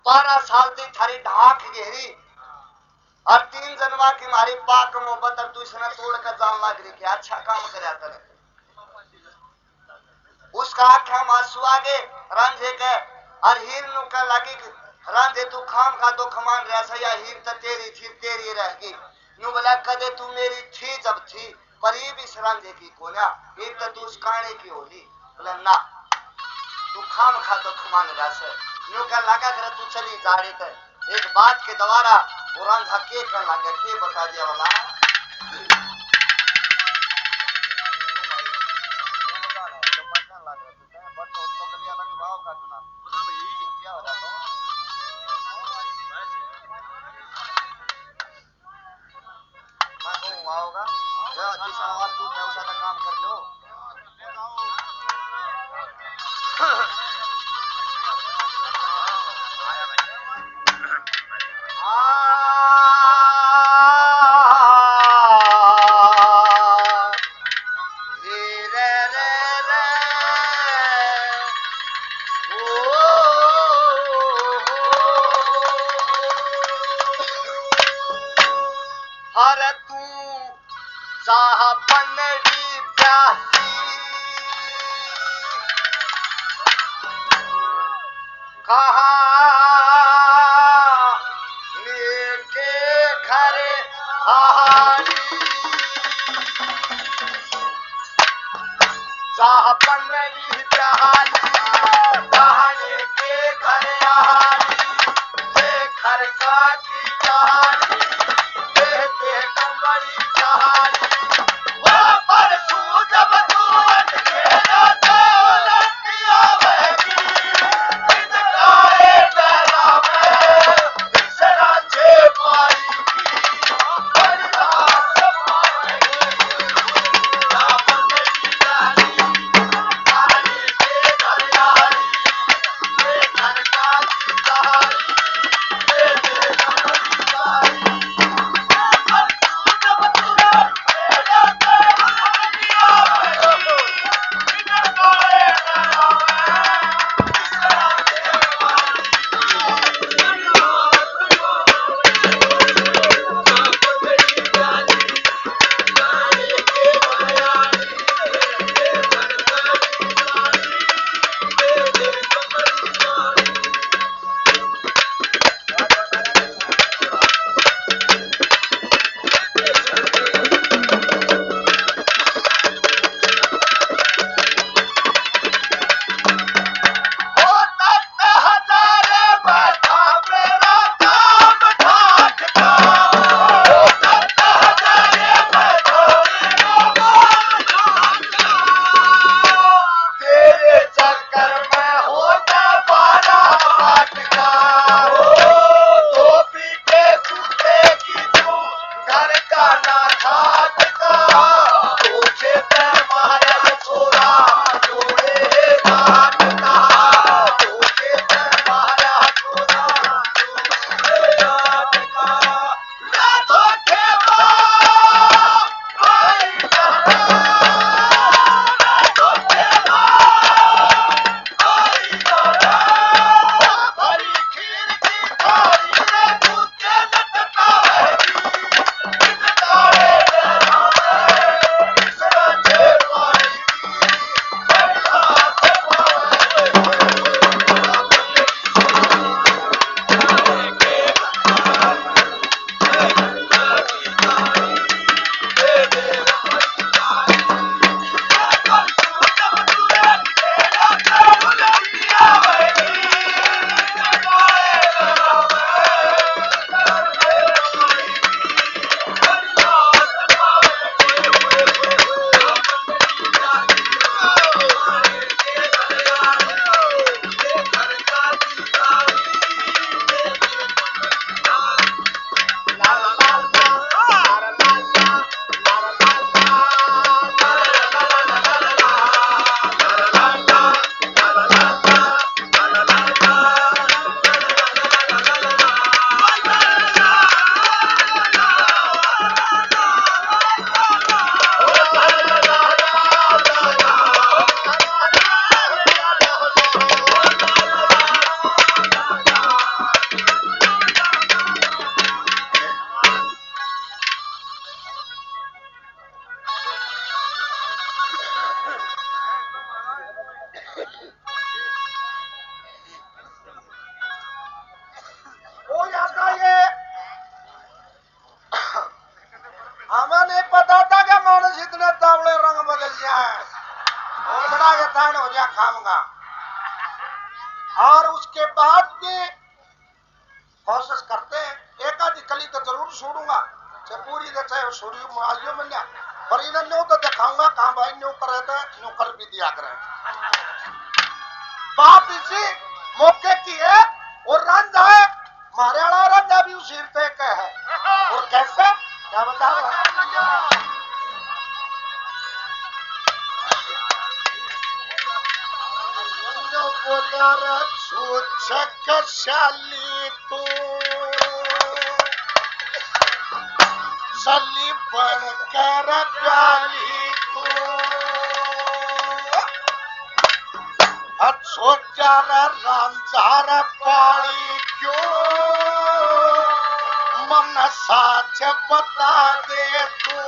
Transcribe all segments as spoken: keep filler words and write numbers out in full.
बारह साल थी थारी ढाक घेरी और तीन जनवा की मारी पाक मोहब्बत और तू इसने तोड़ कर जान लग रही कि अच्छा काम कर उसका आख्या मासू आगे रंझे के और हीर नु कह लगी रंझे तू खाम खा तो खमान रहा सा या हीर तो तेरी थी तेरी रहेगी नु बोला कदे तू मेरी थी जब थी पर ये भी रंझे की कोना हीर तो तू उस काने की होली बोला ना तू खाम खा तो खमान रहा से नु कह लगा कर तू चली जा रही थे एक बात के द्वारा पुरान धक्के कर लगे के बता दिया वाला होगा जिस आवाज तू है उसा काम कर लो हर तू चाह बनड़ी प्यासी जाए और बड़ा के दान हो जाए खाऊंगा। और उसके बाद भी कोशिश करते हैं एक आधी कली तो जरूर छोड़ूंगा, चाहे पूरी दे चाहे छोड़ी मालियो में लिया, पर इन्हें न्यू तो दिखाऊंगा कहाँ भाई न्यू करे थे न्यू कर भी दिया करें। बात इसी मौके की है और रंजा है मारे वाला रंजा भी उसी पे का है। और कैसे क्या बताओ बोला शाली तू सली बन कर प्याली तू अच्छो चारा रांझार पानी क्यों मन साच बता दे तू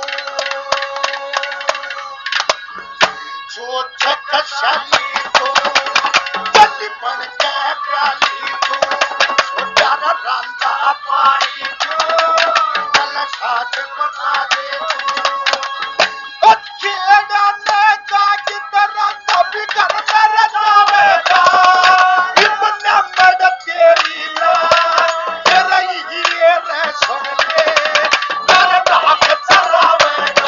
जो छक शाली तू सली बन के प्याली तू छोटा रांझा पानी क्यों मन साच बता दे तू अच्छे डाले का की तरह कभी कर मेरे जावेगा इतना मद तेरी ला तेरा ये रे सुन ले मेरे बाप चलावेगा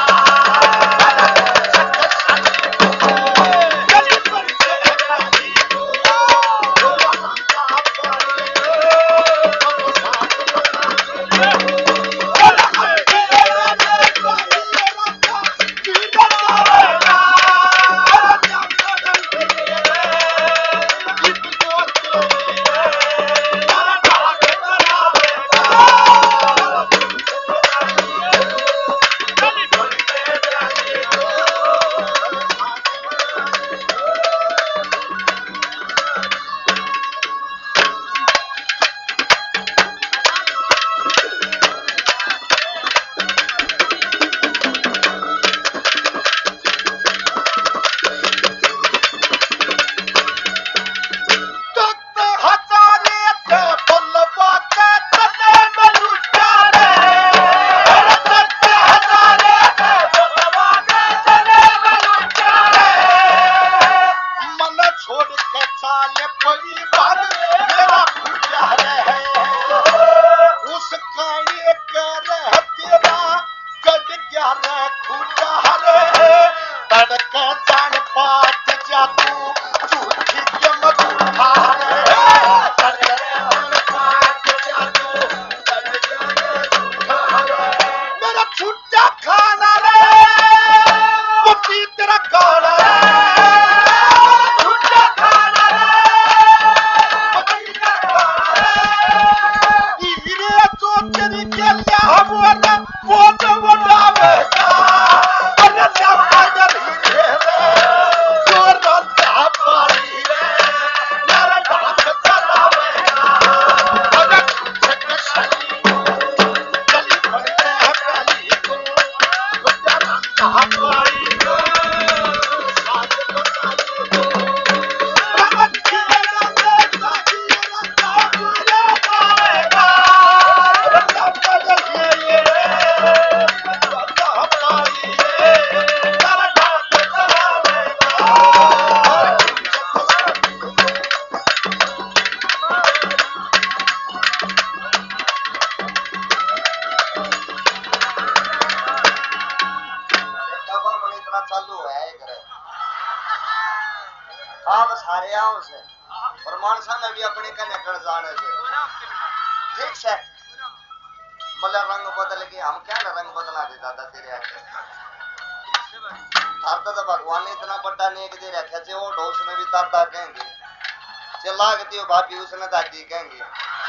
भाभी उसने दादी कहेंगे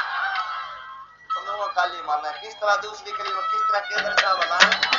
तो काली माना किस तरह दूसरी करी किस तरह के दर्शा बना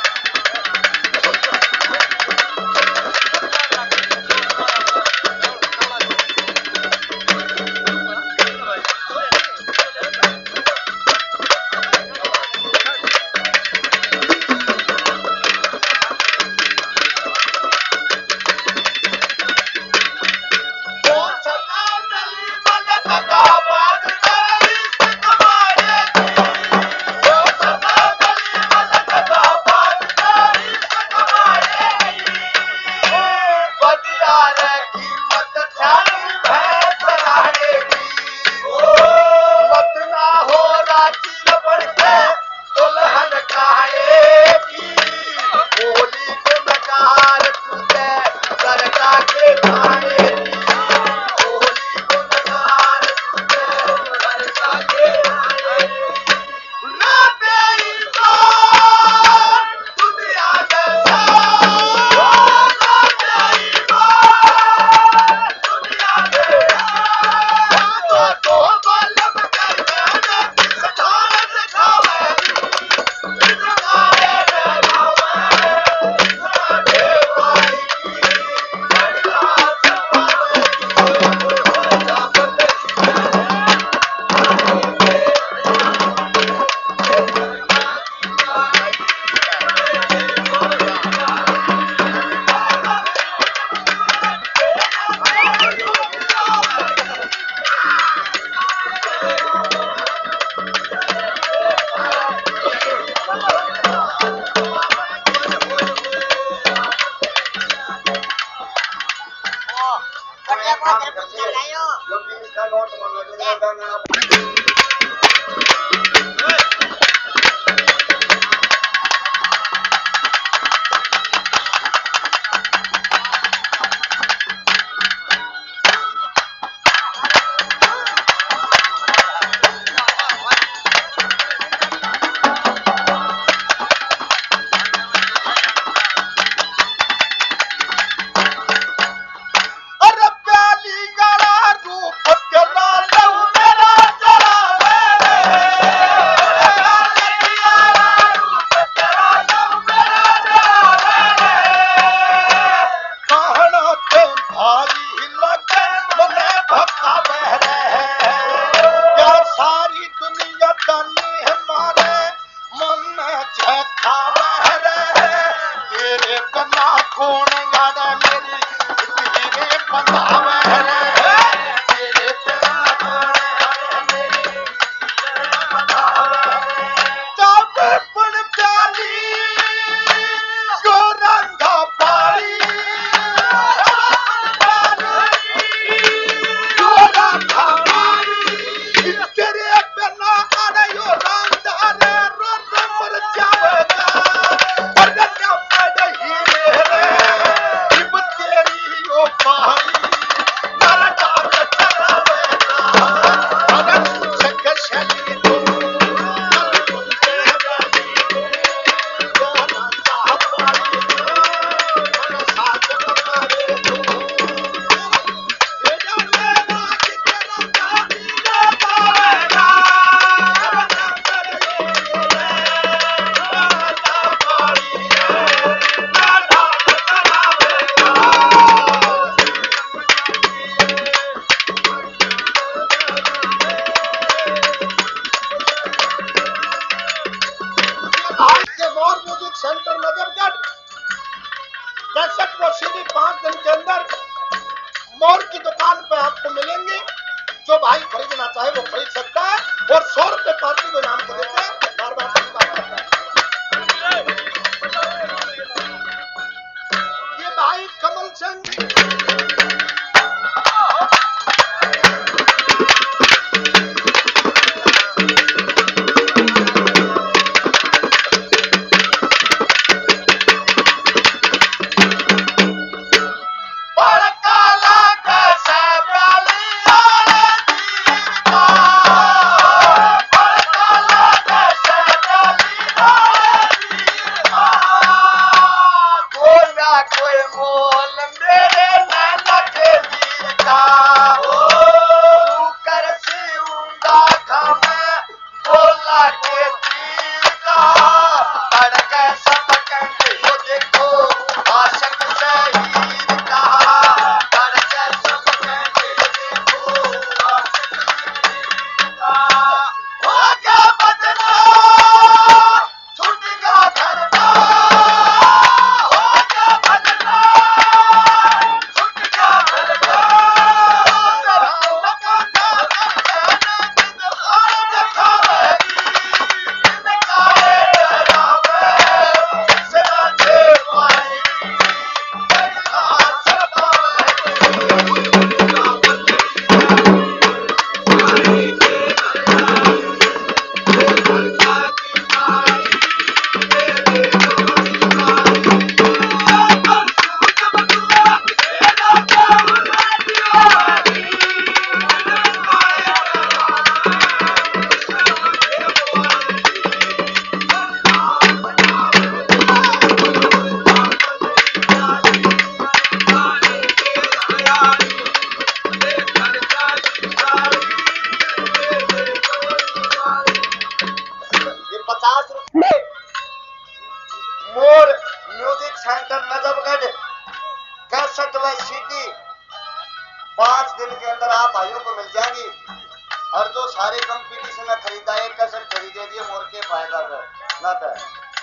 अंदर आप भाइयों को मिल जाएंगी। और जो सारे कंपटीशन में खरीदा एक कैसेट खरीदे दिए मोर के फायदा कर ना था।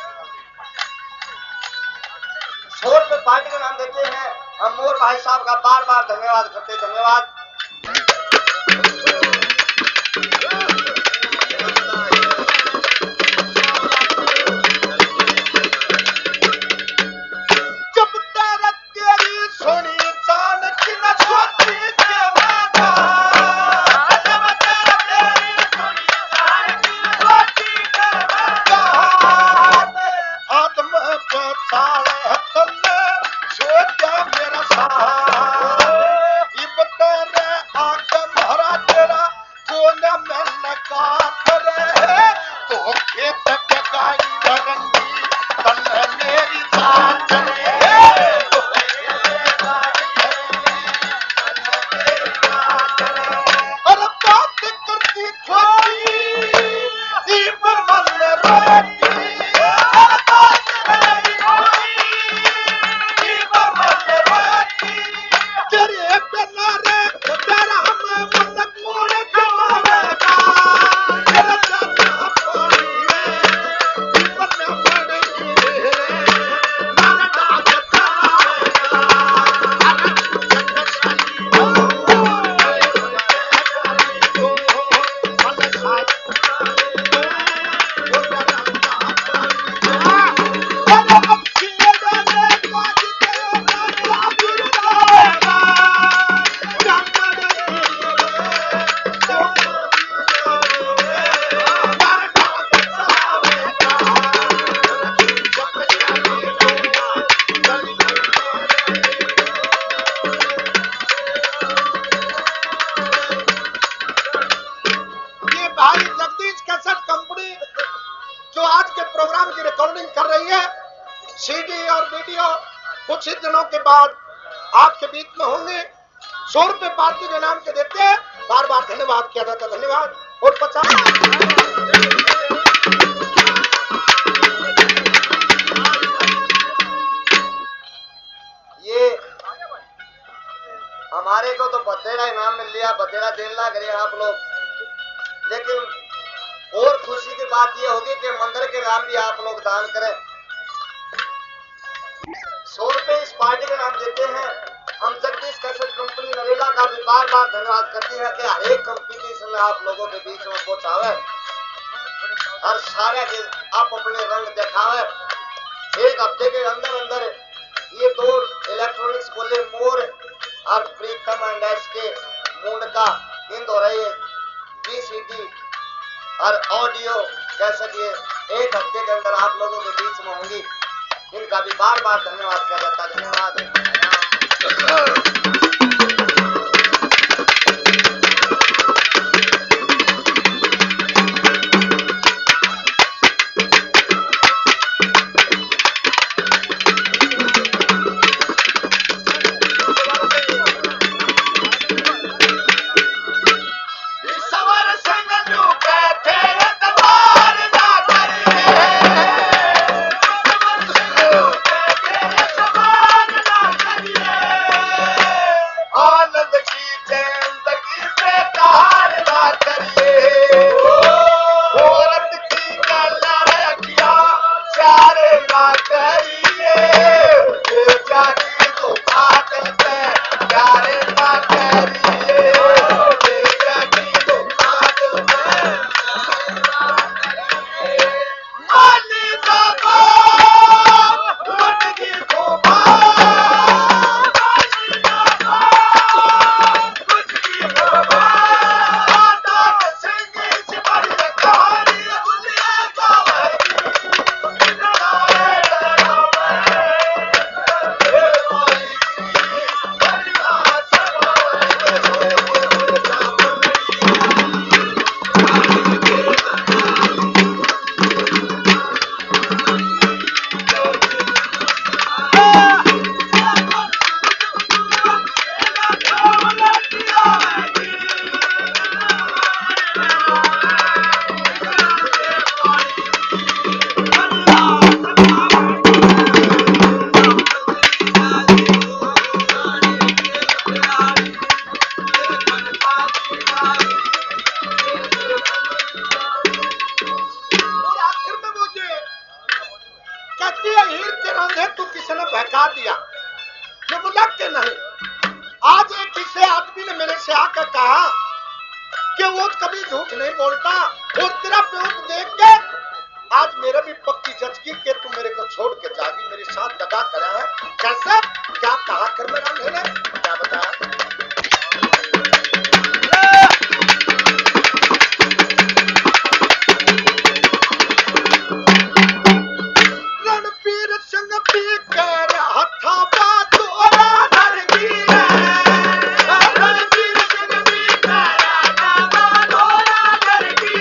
सौ रुपए पार्टी का नाम देते हैं हम। मोर भाई साहब का बार बार धन्यवाद करते। धन्यवाद। सीडी और वीडियो कुछ ही दिनों के बाद आपके बीच में होंगे। सौ रुपए पार्टी के नाम के देते हैं। बार बार धन्यवाद किया जाता। धन्यवाद। और पचास ये हमारे को तो बतेरा इनाम मिल लिया। बतेरा देन लाग रहे आप लोग, लेकिन और खुशी की बात ये होगी कि मंदिर के नाम भी आप लोग दान करें। सौ रुपए इस पार्टी के नाम देते हैं हम। जगदीश कैसेट कंपनी नरेला का भी बार बार धन्यवाद करते हैं कि हर एक कंपटीशन में आप लोगों के बीच में पहुंचावे और सारे आप अपने रंग दिखावे। एक हफ्ते के अंदर अंदर ये दो इलेक्ट्रॉनिक्स बोले मोर और Pritam and S K mood का इन दो रहे बीसीडी और ऑडियो कैसेट ये एक हफ्ते के अंदर आप लोगों के बीच में होंगी। इनका भी बार बार धन्यवाद किया जाता। धन्यवाद। बता दिया। ये बोला कि नहीं। आज एक किसी आदमी ने मेरे से आकर कहा कि वो कभी झूठ नहीं बोलता और तेरा प्योर देख के आज मेरा भी पक्की जचगी कि तू मेरे को छोड़ के जागी, मेरे साथ दगा करा है। कैसे? क्या कहा कर मेरा मेरे क्या बताया? रणबीर सिंह पी कर हथा बातोरा धर की रणबीर सिंह पी कर हथा बातोरा धर की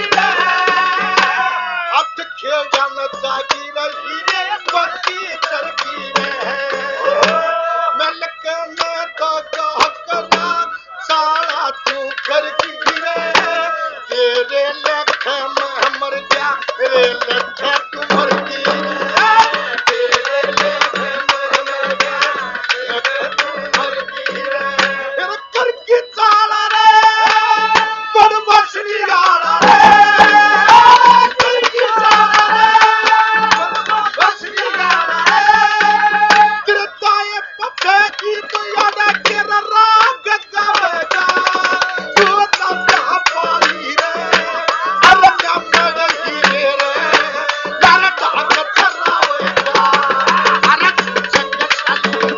हथ खेल जान जागी रही रे पक्की चरकी में मलक में तो कहकरा साला तू कर की रे तेरे लेख में मर जा रे लेख तू मर की तेरे लेख में मर जा लेख तू मर की रे कर की साला रे बड़ बसनी गाना रे कर की साला रे बड़ बसनी गाना रे तेरे ताए पछे की तो याद तेरा राग गावेगा तू तब पानी रे अरे नमन ही रे यार डाक चरावेगा अरे जग साली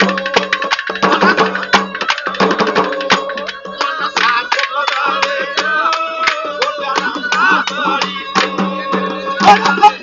मन साथ लगावेगा वो यार ना गाड़ी